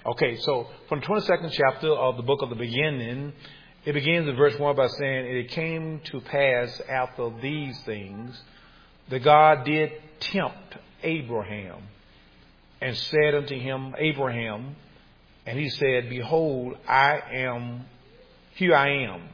Okay, so from the 22nd chapter of the book of the beginning, it begins in verse 1 by saying, "And it came to pass after these things that God did tempt Abraham and said unto him, Abraham, and he said, Behold, here I am.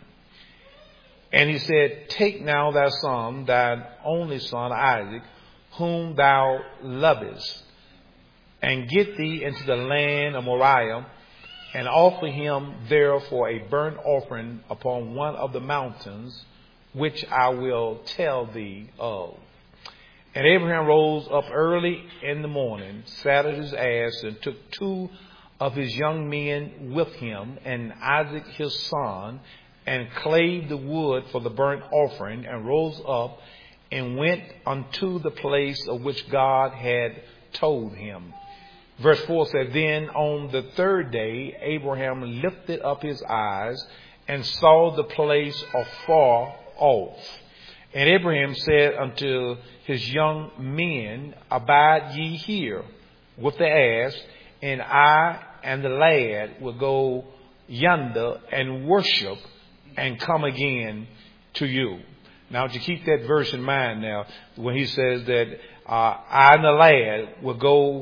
And he said, Take now thy son, thine only son Isaac, whom thou lovest, and get thee into the land of Moriah, and offer him there for a burnt offering upon one of the mountains, which I will tell thee of. And Abraham rose up early in the morning, saddled his ass, and took 2 of his young men with him, and Isaac his son, and clave the wood for the burnt offering, and rose up and went unto the place of which God had told him." Verse 4 said, "Then on the 3rd day, Abraham lifted up his eyes and saw the place afar off. And Abraham said unto his young men, Abide ye here with the ass, and I and the lad will go yonder and worship and come again to you." Now, to keep that verse in mind now, when he says that I and the lad will go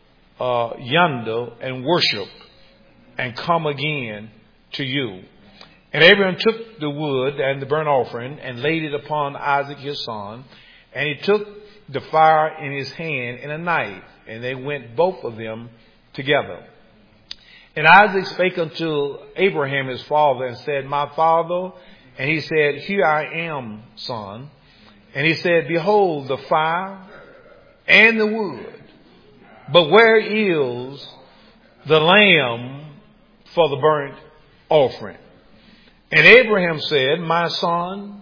yonder and worship and come again to you. And Abraham took the wood and the burnt offering and laid it upon Isaac his son, and he took the fire in his hand and a knife, and they went both of them together. And Isaac spake unto Abraham his father and said, My father. And he said, Here I am, son. And he said, Behold the fire and the wood, but where is the lamb for the burnt offering? And Abraham said, My son,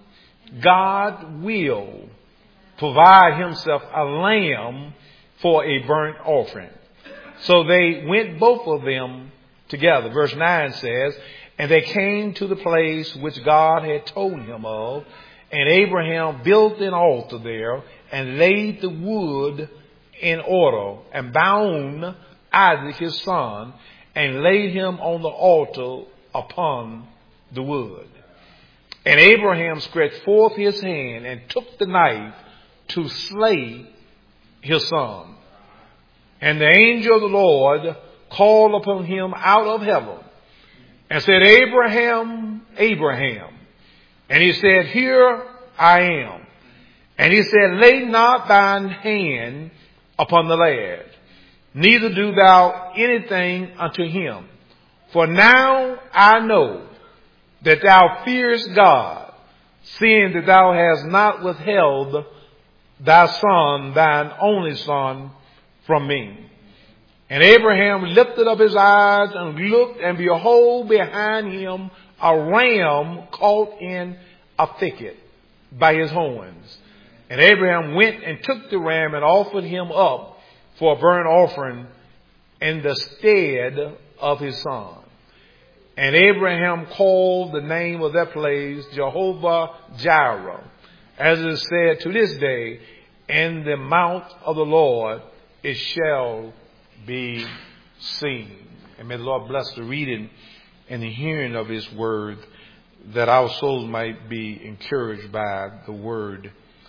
God will provide himself a lamb for a burnt offering. So they went both of them together. Verse 9 says, And they came to the place which God had told him of, and Abraham built an altar there and laid the wood in order, and bound Isaac his son, and laid him on the altar upon the wood. And Abraham stretched forth his hand and took the knife to slay his son. And the angel of the Lord called upon him out of heaven and said, Abraham, Abraham. And he said, Here I am. And he said, Lay not thine hand upon the lad, neither do thou anything unto him. For now I know that thou fearest God, seeing that thou hast not withheld thy son, thine only son, from me. And Abraham lifted up his eyes and looked, and behold, behind him a ram caught in a thicket by his horns. And Abraham went and took the ram and offered him up for a burnt offering in the stead of his son. And Abraham called the name of that place Jehovah Jireh, as it is said to this day, In the mount of the Lord it shall be seen. And may the Lord bless the reading and the hearing of his word, that our souls might be encouraged by the word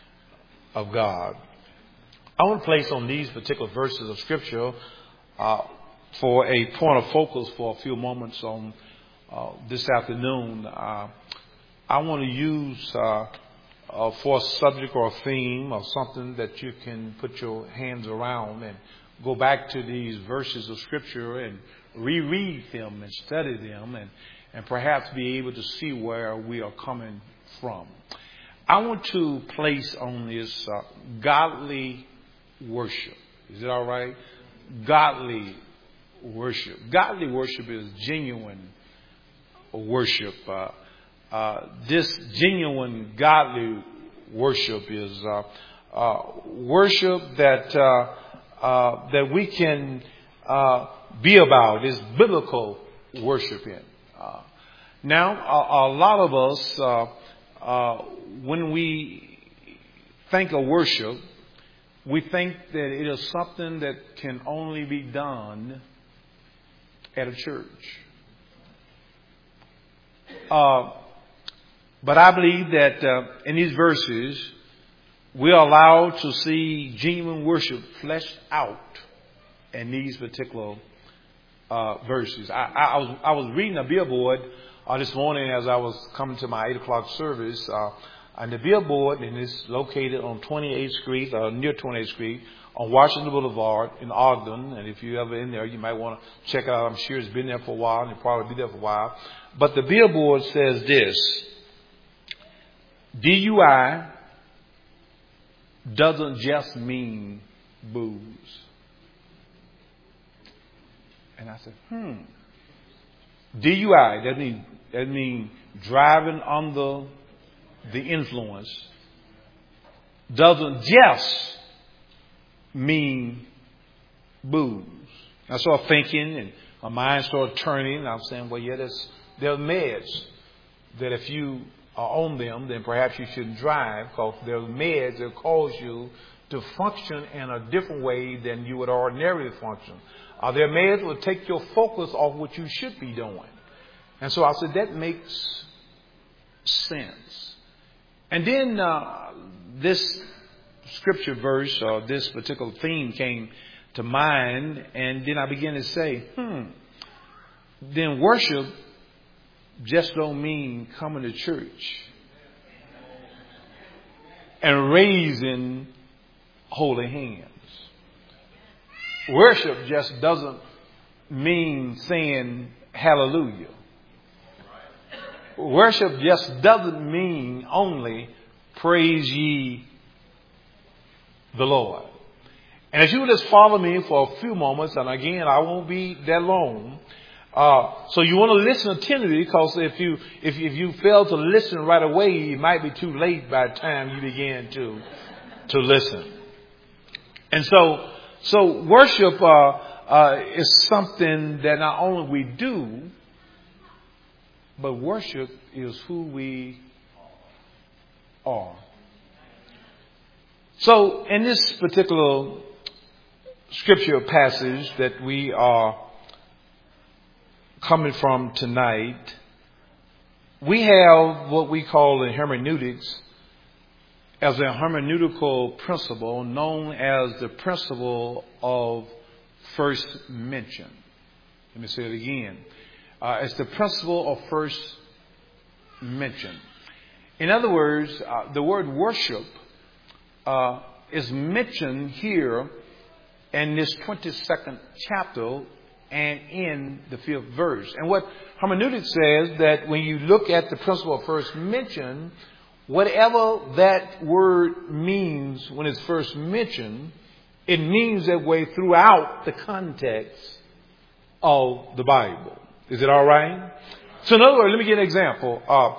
of God. I want to place on these particular verses of scripture for a point of focus for a few moments on this afternoon. I want to use for a subject or a theme or something that you can put your hands around and go back to these verses of scripture and reread them and study them and perhaps be able to see where we are coming from. I want to place on this godly worship. Is it all right? Godly worship. Godly worship is genuine worship. This genuine godly worship is worship that we can be about, is biblical worshiping. Now, a lot of us, when we think of worship, we think that it is something that can only be done at a church. But I believe that in these verses, we are allowed to see genuine worship fleshed out in these particular verses. I was reading a billboard this morning as I was coming to my 8 o'clock service. And the billboard, and it's located on 28th Street, near 28th Street, on Washington Boulevard in Ogden. And if you're ever in there, you might want to check it out. I'm sure it's been there for a while, and it'll probably be there for a while. But the billboard says this: DUI doesn't just mean booze. And I said, DUI, that means driving under the influence, doesn't just mean booze. I started thinking, and my mind started turning, and I was saying, well, yeah, there are meds that if you are on them, then perhaps you shouldn't drive, because there are meds that cause you to function in a different way than you would ordinarily function. There are meds that will take your focus off what you should be doing. And so I said, that makes sense. And then this scripture verse or this particular theme came to mind, and then I began to say, then worship just don't mean coming to church and raising holy hands. Worship just doesn't mean saying hallelujah. Worship just doesn't mean only praise ye the Lord. And as you just follow me for a few moments, and again, I won't be that long. So you want to listen attentively, because if you fail to listen right away, it might be too late by the time you begin to listen. And so worship is something that not only we do, but worship is who we are. So in this particular scripture passage that we are coming from tonight, we have what we call in hermeneutics as a hermeneutical principle known as the principle of first mention. Let me say it again. It's the principle of first mention. In other words, the word worship is mentioned here in this 22nd chapter and in the 5th verse. And what hermeneutics says, that when you look at the principle of first mention, whatever that word means when it's first mentioned, it means that way throughout the context of the Bible. Is it all right? So in other words, let me give an example.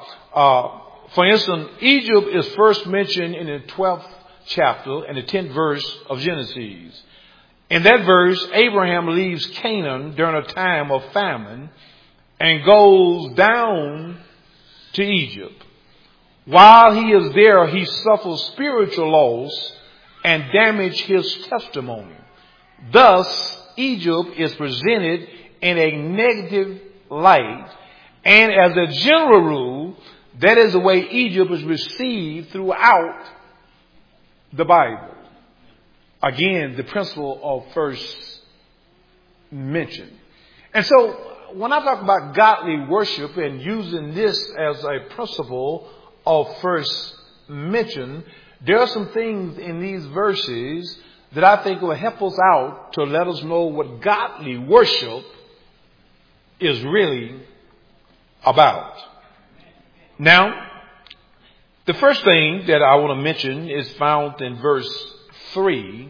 For instance, Egypt is first mentioned in the 12th chapter and the 10th verse of Genesis. In that verse, Abraham leaves Canaan during a time of famine and goes down to Egypt. While he is there, he suffers spiritual loss and damage his testimony. Thus, Egypt is presented in a negative light, and as a general rule, that is the way Egypt is received throughout the Bible. Again, the principle of first mention. And so, when I talk about godly worship and using this as a principle of first mention, there are some things in these verses that I think will help us out to let us know what godly worship is really about. Now, the first thing that I want to mention is found in verse 3.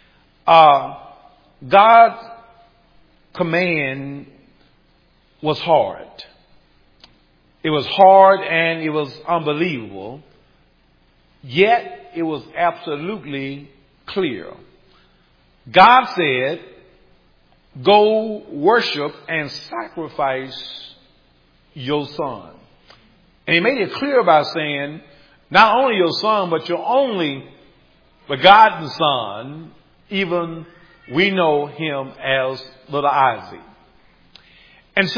God's command was hard. It was hard and it was unbelievable. Yet it was absolutely clear. God said, go worship and sacrifice your son. And he made it clear by saying, not only your son, but your only begotten son, even we know him as little Isaac. And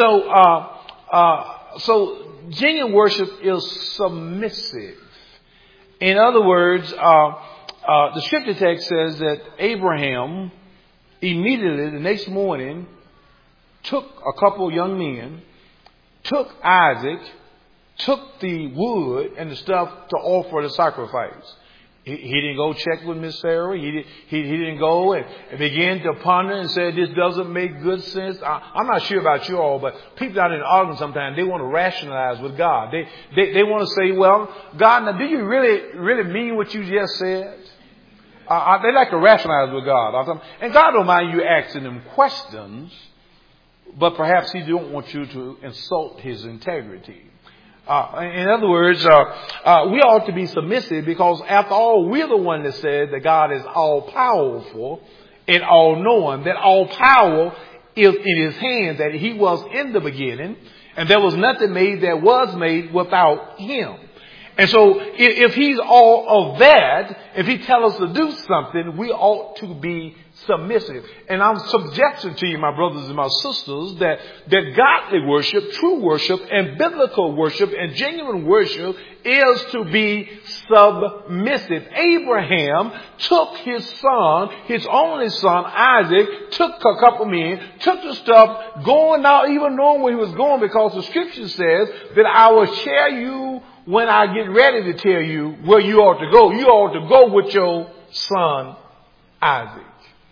so genuine worship is submissive. In other words, the scripture text says that Abraham immediately the next morning took a couple of young men, took Isaac, took the wood and the stuff to offer the sacrifice. He didn't go check with Miss Sarah. He didn't go and begin to ponder and say, this doesn't make good sense. I'm not sure about you all, but people out in the argument sometimes, they want to rationalize with God. They want to say, well, God, now do you really mean what you just said? They like to rationalize with God. And God don't mind you asking them questions, but perhaps he don't want you to insult his integrity. In other words, we ought to be submissive because after all, we're the one that said that God is all powerful and all knowing, that all power is in his hands, that he was in the beginning and there was nothing made that was made without him. And so if he's all of that, if he tells us to do something, we ought to be submissive. And I'm suggesting to you, my brothers and my sisters, that godly worship, true worship, and biblical worship, and genuine worship is to be submissive. Abraham took his son, his only son, Isaac, took a couple men, took the stuff, going out, even knowing where he was going, because the scripture says that I will share you when I get ready to tell you where you ought to go. You ought to go with your son, Isaac.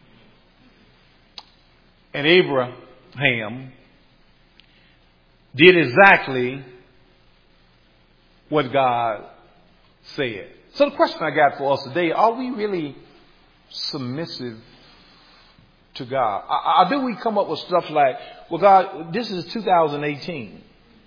And Abraham did exactly what God said. So the question I got for us today, are we really submissive to God? Or do we come up with stuff like, well, God, this is 2018.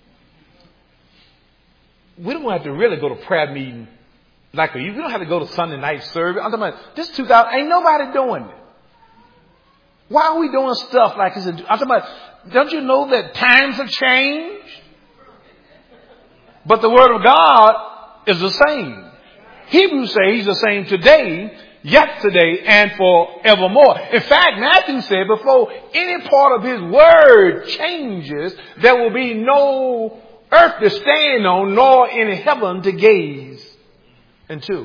We don't have to really go to prayer meeting like you. We don't have to go to Sunday night service. I'm talking about this 2000. Ain't nobody doing it. Why are we doing stuff like this? I'm talking about, don't you know that times have changed? But the word of God is the same. Hebrews say he's the same today, yesterday, and forevermore. In fact, Matthew said before any part of his word changes, there will be no earth to stand on, nor in heaven to gaze into.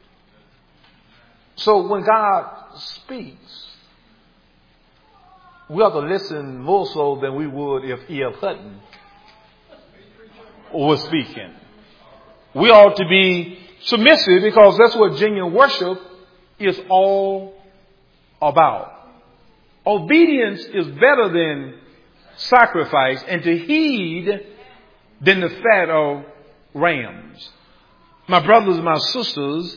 So when God speaks, we ought to listen more so than we would if E.F. Hutton was speaking. We ought to be submissive because that's what genuine worship is all about. Obedience is better than sacrifice, and to heed than the fat of rams. My brothers and my sisters,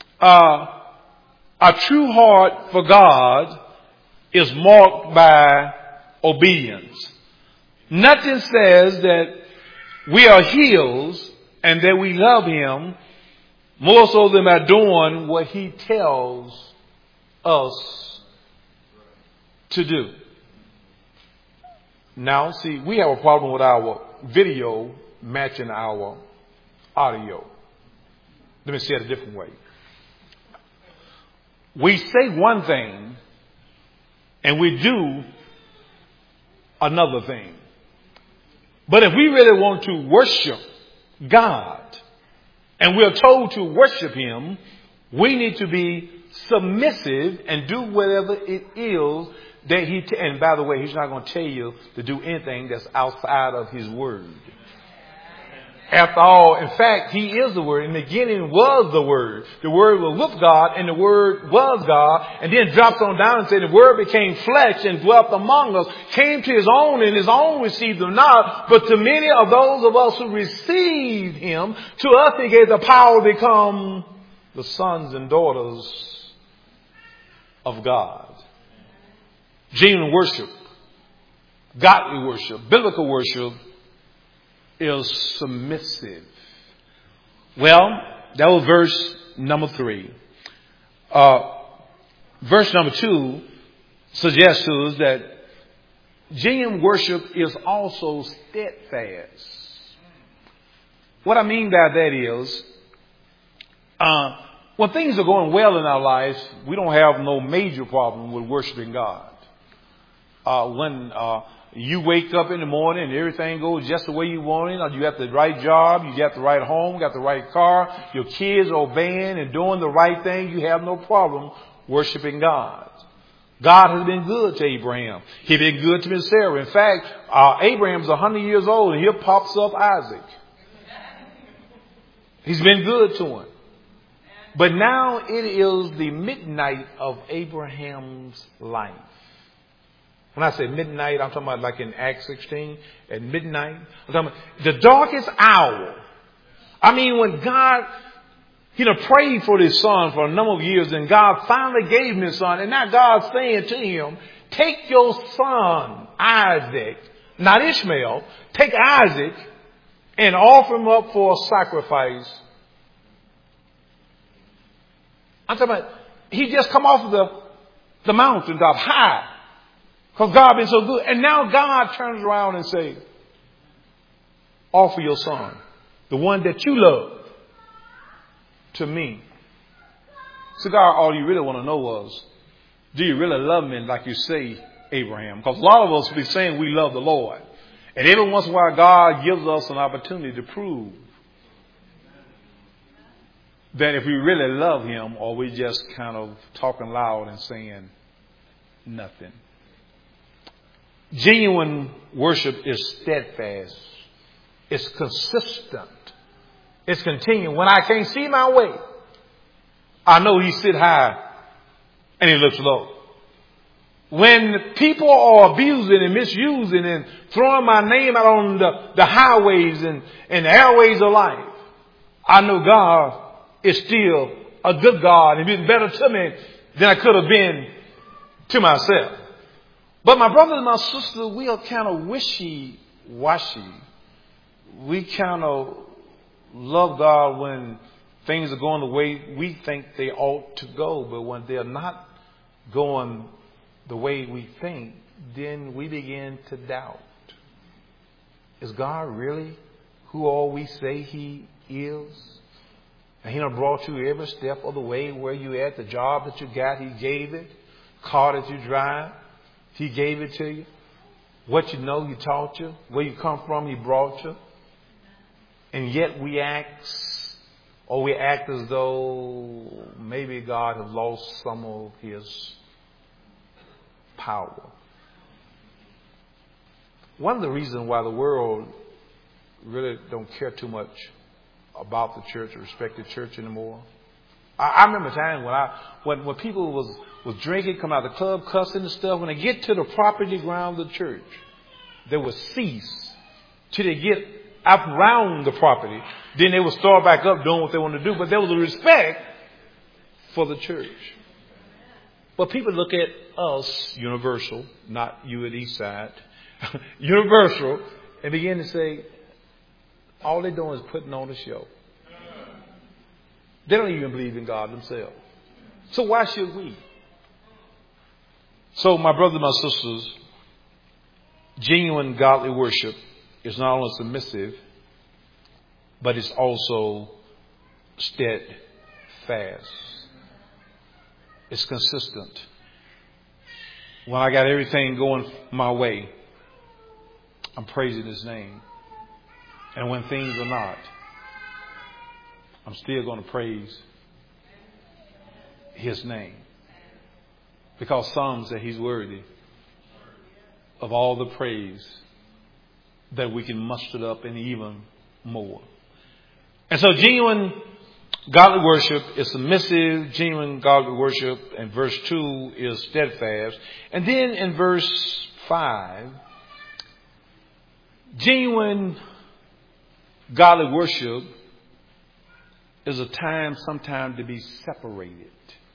a true heart for God is marked by obedience. Nothing says that we are His and that we love Him more so than by doing what He tells us to do. Now, see, we have a problem with our video matching our audio. Let me say it a different way. We say one thing and we do another thing. But if we really want to worship God and we're told to worship Him, we need to be submissive and do whatever it is that and by the way, He's not going to tell you to do anything that's outside of His Word. After all, in fact, He is the Word. In the beginning was the Word. The Word was with God and the Word was God. And then drops on down and said the Word became flesh and dwelt among us. Came to His own and His own received Him not. But to many of those of us who received Him, to us He gave the power to become the sons and daughters of God. Genuine worship, godly worship, biblical worship is submissive. Well, that was verse number 3. Verse number 2 suggests to us that genuine worship is also steadfast. What I mean by that is, when things are going well in our lives, we don't have no major problem with worshiping God. When You wake up in the morning and everything goes just the way you want it. Or you got the right job, you got the right home, got the right car, your kids obeying and doing the right thing. You have no problem worshiping God. God has been good to Abraham. He's been good to Miss Sarah. In fact, Abraham's 100 years old and here pops up Isaac. He's been good to him. But now it is the midnight of Abraham's life. When I say midnight, I'm talking about like in Acts 16, at midnight. I'm talking about the darkest hour. I mean, when God, prayed for his son for a number of years, and God finally gave him his son. And now God's saying to him, take your son, Isaac, not Ishmael, take Isaac and offer him up for a sacrifice. I'm talking about, he just come off of the mountaintop high. Because God been so good. And now God turns around and says, offer your son, the one that you love, to me. So God, all you really want to know was, do you really love me like you say, Abraham? Because a lot of us be saying we love the Lord. And every once in a while God gives us an opportunity to prove that if we really love him, or we just kind of talking loud and saying nothing. Genuine worship is steadfast. It's consistent. It's continuing. When I can't see my way, I know he sit high and he looks low. When people are abusing and misusing and throwing my name out on the highways and the airways of life, I know God is still a good God and been better to me than I could have been to myself. But my brothers and my sisters, we are kind of wishy-washy. We kind of love God when things are going the way we think they ought to go. But when they're not going the way we think, then we begin to doubt. Is God really who all we say he is? And he done brought you every step of the way where you at, the job that you got, he gave it. Car that you drive, he gave it to you. What you know, he taught you. Where you come from, he brought you. And yet we act as though maybe God has lost some of his power. One of the reasons why the world really don't care too much about the church or respect the church anymore. I remember a time when people was drinking, come out of the club, cussing and stuff. When they get to the property ground of the church, they would cease till they get up around the property. Then they would start back up doing what they want to do. But there was a respect for the church. But people look at us, Universal, not you at Eastside, Universal, and begin to say, all they're doing is putting on a show. They don't even believe in God themselves. So why should we? So my brothers and my sisters, genuine godly worship is not only submissive, but it's also steadfast. It's consistent. When I got everything going my way, I'm praising his name. And when things are not, I'm still going to praise his name. Because Psalms say he's worthy of all the praise that we can muster up and even more. And so genuine godly worship is submissive. Genuine godly worship in verse 2 is steadfast. And then in verse 5, genuine godly worship is a time sometime to be separated.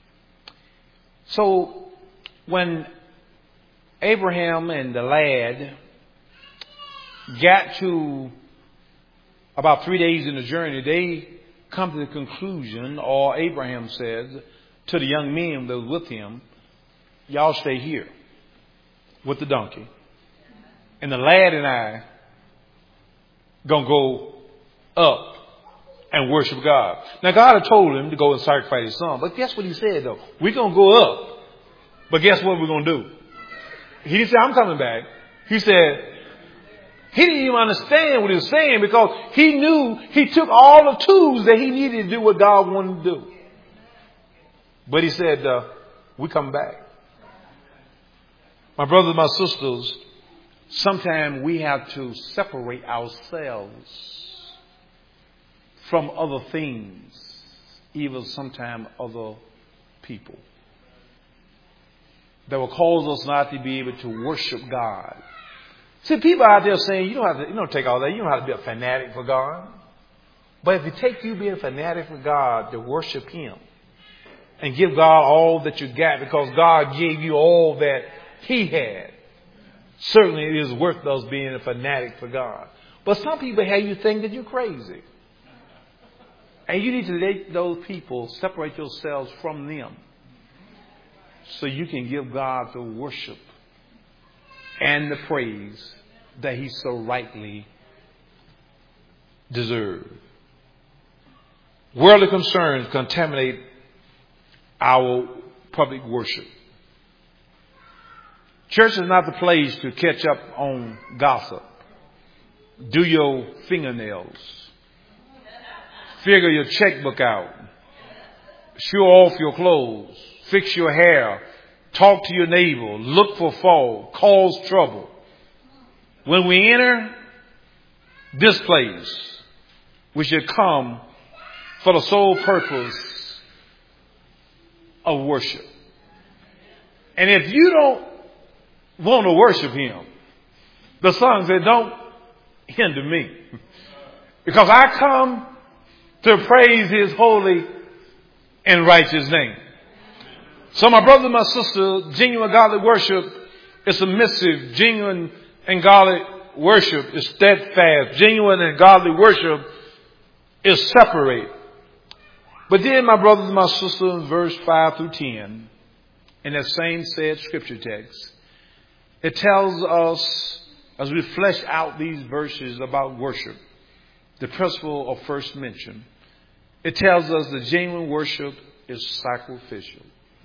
So when Abraham and the lad got to about 3 days in the journey, they come to the conclusion, or Abraham says to the young men that was with him, y'all stay here with the donkey. And the lad and I gonna go up and worship God. Now God had told him to go and sacrifice his son. But guess what he said though? We're going to go up. But guess what we're going to do? He said, I'm coming back. He said, he didn't even understand what he was saying because he knew he took all the tools that he needed to do what God wanted to do. But he said, we come back. My brothers and my sisters, sometimes we have to separate ourselves from other things, even sometimes other people, that will cause us not to be able to worship God. See, people out there saying, you don't take all that. You don't have to be a fanatic for God. But if it takes you being a fanatic for God to worship Him and give God all that you got because God gave you all that He had, certainly it is worth us being a fanatic for God. But some people have you think that you're crazy. And you need to let those people separate yourselves from them so you can give God the worship and the praise that He so rightly deserves. Worldly concerns contaminate our public worship. Church is not the place to catch up on gossip, do your fingernails, figure your checkbook out, show off your clothes, fix your hair, talk to your neighbor, look for fault, cause trouble. When we enter this place, we should come for the sole purpose of worship. And if you don't want to worship Him, the song said, don't hinder me. Because I come to praise His holy and righteous name. So my brother and my sister, genuine godly worship is submissive. Genuine and godly worship is steadfast. Genuine and godly worship is separate. But then my brothers and my sisters, in verse 5 through 10, in that same said scripture text, it tells us, as we flesh out these verses about worship, the principle of first mention, it tells us that genuine worship is sacrificial.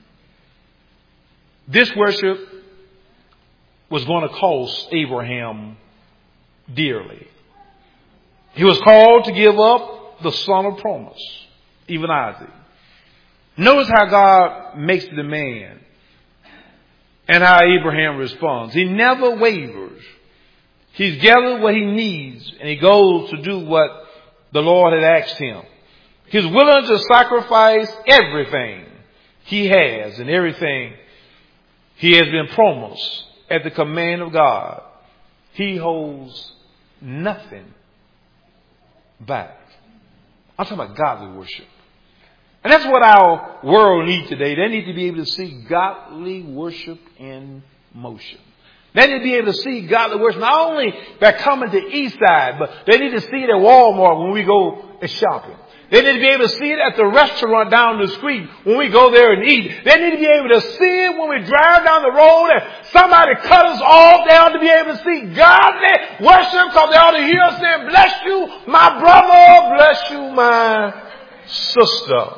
This worship was going to cost Abraham dearly. He was called to give up the son of promise, even Isaac. Notice how God makes the demand and how Abraham responds. He never wavers. He's gathered what he needs and he goes to do what the Lord had asked him. He's willing to sacrifice everything he has and everything he has been promised at the command of God. He holds nothing back. I'm talking about godly worship. And that's what our world needs today. They need to be able to see godly worship in motion. They need to be able to see godly worship not only by coming to East Side, but they need to see it at Walmart when we go shopping. They need to be able to see it at the restaurant down the street when we go there and eat. They need to be able to see it when we drive down the road and somebody cut us off. They ought to be able to see godly worship because they ought to hear us saying, bless you, my brother, bless you, my sister.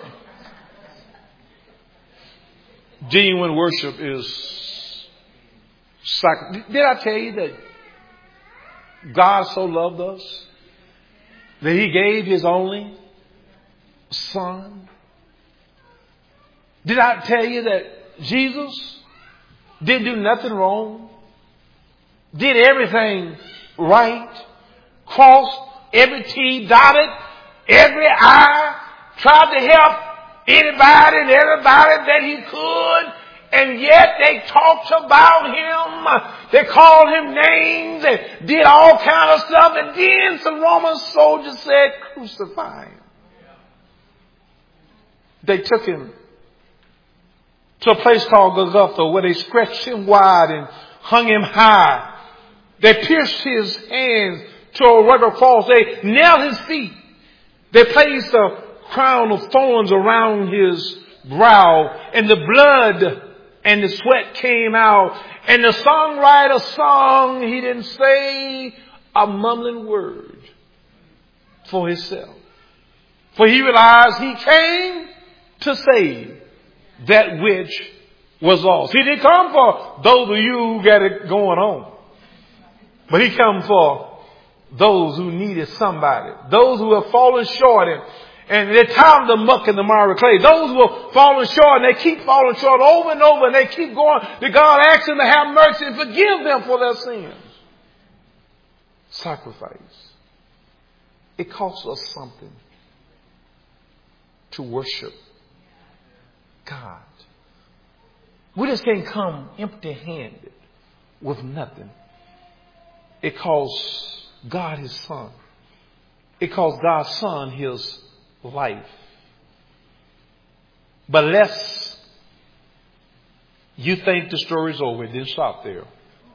Genuine worship is sacrifice. Did I tell you that God so loved us that He gave His only Son? Did I tell you that Jesus didn't do nothing wrong? Did everything right? Crossed every T, dotted every I, tried to help anybody and everybody that he could, and yet they talked about him. They called him names and did all kind of stuff, and then some Roman soldiers said, crucify him. They took him to a place called Golgotha where they stretched him wide and hung him high. They pierced his hands to a rugged cross. They nailed his feet. They placed a crown of thorns around his brow, and the blood and the sweat came out. And the songwriter sung, he didn't say a mumbling word for himself. For he realized he came to save that which was lost. He didn't come for those of you who got it going on. But he come for those who needed somebody. Those who have fallen short and they're tired of the muck and the miry clay. Those who have fallen short and they keep falling short over and over and they keep going to God, asking Him to have mercy and forgive them for their sins. Sacrifice. It costs us something to worship God. We just can't come empty-handed with nothing. It costs God His Son. It costs God's Son His life. But lest you think the story's over, it didn't stop there.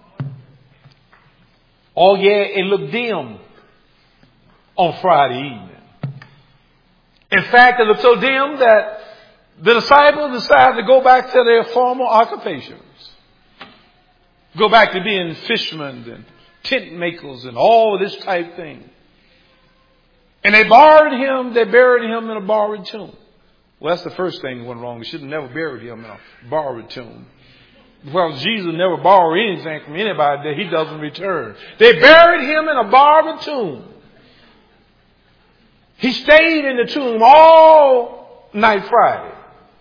Oh yeah, it looked dim on Friday evening. In fact, it looked so dim that the disciples decided to go back to their former occupations. Go back to being fishermen and tent makers and all this type thing. And they buried him in a borrowed tomb. Well, that's the first thing that went wrong. They should have never buried him in a borrowed tomb. Well, Jesus never borrowed anything from anybody that He doesn't return. They buried him in a borrowed tomb. He stayed in the tomb all night Friday,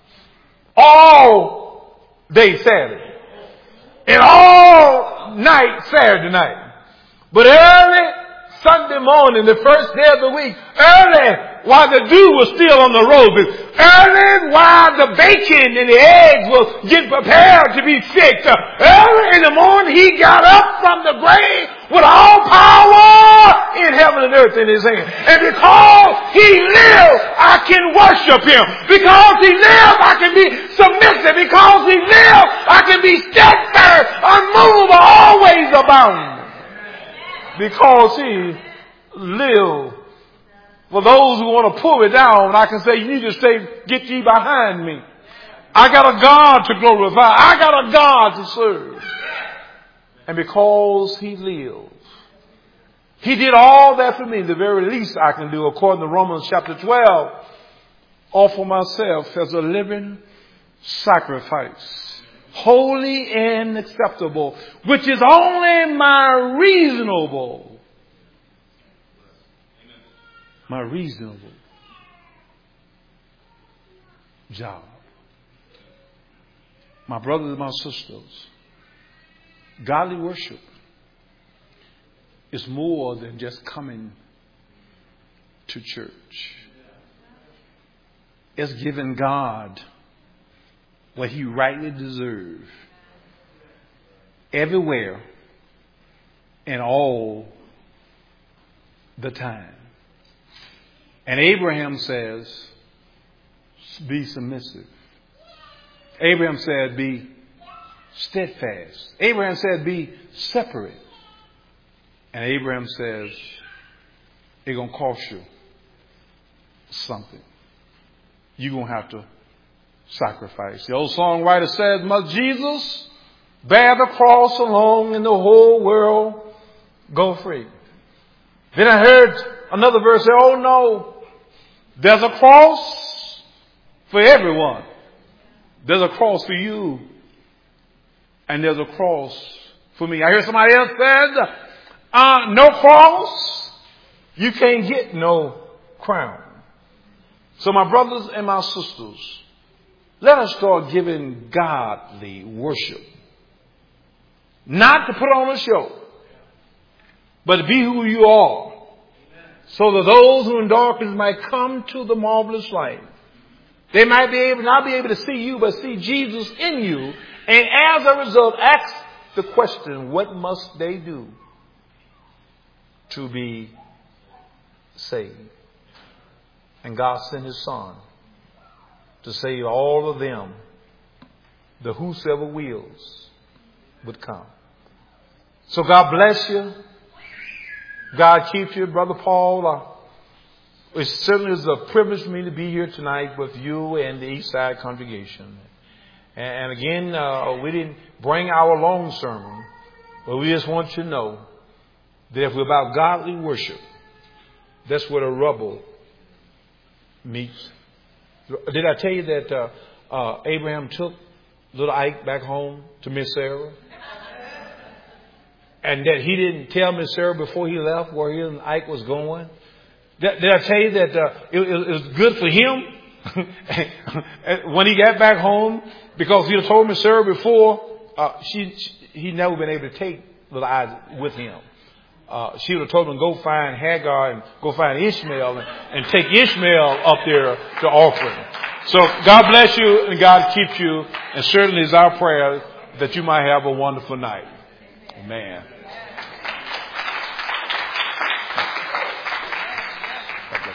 all day Saturday, and all night Saturday night. But early Sunday morning, the first day of the week, early while the dew was still on the roses, early while the bacon and the eggs was getting prepared to be fixed, early in the morning he got up from the grave with all power in heaven and earth in His hand. And because He lives, I can worship Him. Because He lives, I can be submissive. Because He lives, I can be steadfast, unmovable, always abounding. Because He lives. For those who want to pull it down, I can say, you need to say, get ye behind me. I got a God to glorify. I got a God to serve. And because He lives, He did all that for me. The very least I can do, according to Romans chapter 12, offer myself as a living sacrifice, holy and acceptable, which is only my reasonable job. My brothers and my sisters, godly worship is more than just coming to church. It's giving God what He rightly deserves everywhere and all the time. And Abraham says, be submissive. Abraham said, be steadfast. Abraham said, be separate. And Abraham says, it's going to cost you something. You're going to have to sacrifice. The old songwriter says, must Jesus bear the cross alone and the whole world go free? Then I heard another verse say, oh no, there's a cross for everyone. There's a cross for you. And there's a cross for me. I hear somebody else said, no cross, you can't get no crown. So my brothers and my sisters, let us start giving godly worship. Not to put on a show, but to be who you are. So that those who in darkness might come to the marvelous light. They might be able, not be able to see you, but see Jesus in you. And as a result, ask the question, what must they do to be saved? And God sent His Son to save all of them, the whosoever wills would come. So God bless you. God keep you, Brother Paul. It certainly is a privilege for me to be here tonight with you and the East Side congregation. And again, we didn't bring our long sermon, but we just want you to know that if we're about godly worship, that's where the rubble meets. Did I tell you that Abraham took little Ike back home to Miss Sarah? and that he didn't tell Miss Sarah before he left where he and Ike was going? Did I tell you that it was good for him when he got back home, because he had told Miss Sarah before he never been able to take little Isaac with him. She would have told him to go find Hagar and go find Ishmael and take Ishmael up there to offer him. So God bless you and God keep you, and certainly is our prayer that you might have a wonderful night. Amen.